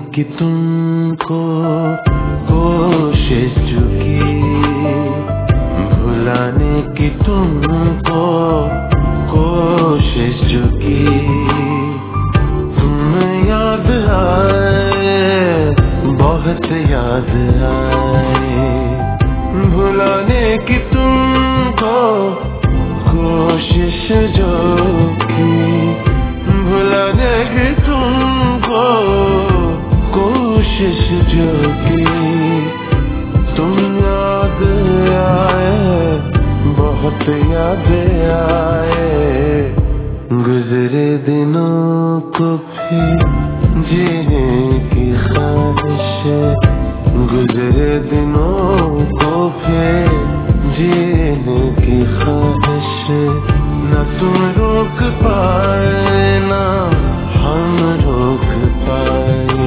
की तुमको कोशिश जो की, भुलाने की तुमको कोशिश जो की, तुम याद आए, बहुत याद आए, भुलाने की तुमको कोशिश जो की, भुलाने की तुमको कोशिश जो की, तुम याद आए, बहुत याद आए, गुजरे दिनों को फिर जीने की ख्वाहिश, गुजरे दिनों को फिर जीने की ख्वाहिश, न तुम रोक पाए ना हम रोक पाए।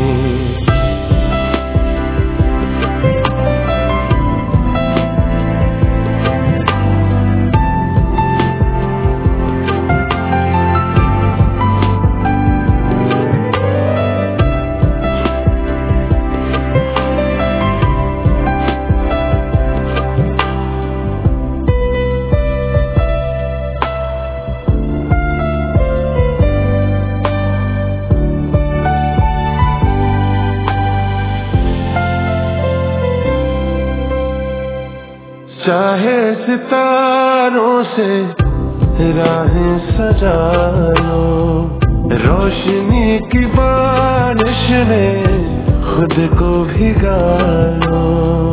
चाहे सितारों से राहें सजा लो, रोशनी की बारिश में खुद को भिगा लो,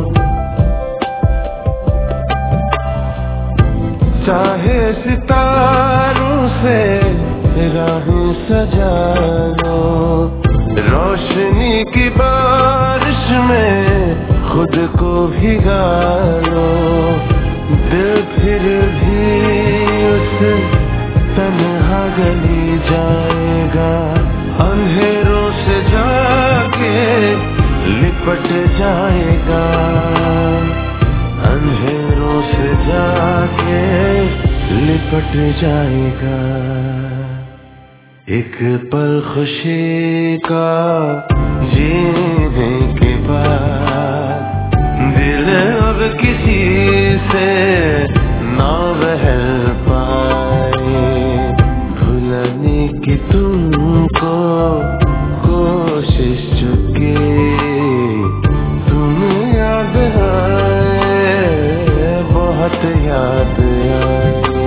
चाहे सितारों से राहें सजा लो, रोशनी की बारिश में खुद को भिगा लो, दिल फिर भी उस तन्हा गली जाएगा, अंधेरों से जाके लिपट जाएगा, अंधेरों से जाके लिपट जाएगा। एक पल खुशी का जीने के बाद दिल अब किसी से ना बहल पाए, भुलाने की तुमको कोशिश जो की, तुम याद आए, बहुत याद आए।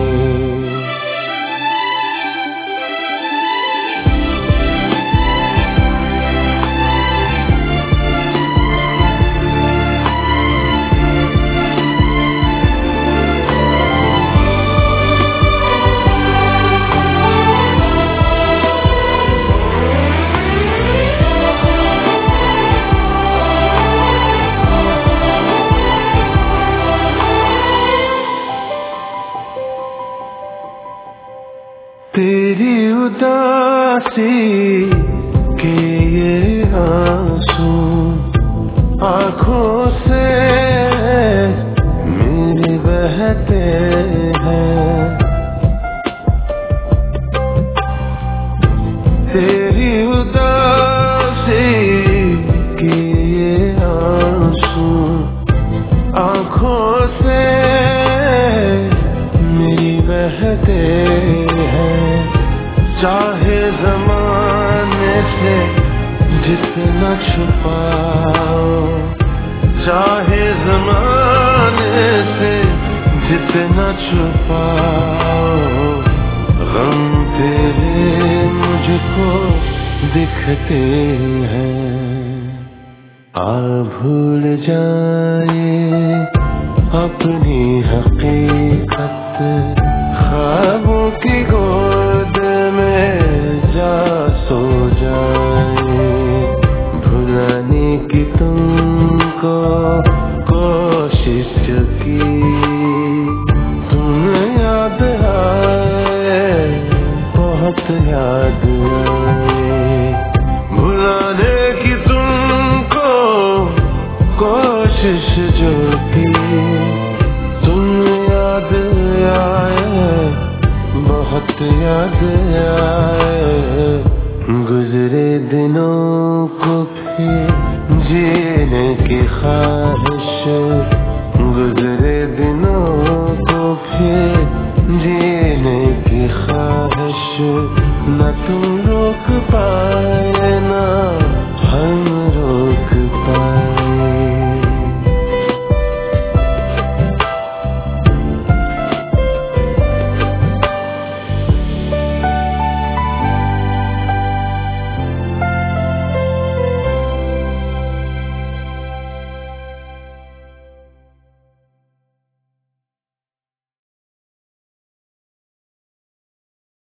तेरी उदासी के ये आंसू आँखों से मेरे बहते हैं, तेरी उदासी के ये आंसू आँखों से मेरी बहते हैं, चाहे ज़माने से जितना छुपाओ, चाहे ज़माने से जितना छुपाओ, गम तेरे मुझको दिखते हैं। आ भूल जाए अपनी हकीकत, ख्वाबों की गोद में जा सो जाए, भुलाने की तुमको कोशिश की, तुम याद आए, बहुत याद आए, भुलाने की तुमको कोशिश जो की, तुम याद आए, बहुत याद आए, गुजरे दिनों को फिर के ख्वाहिश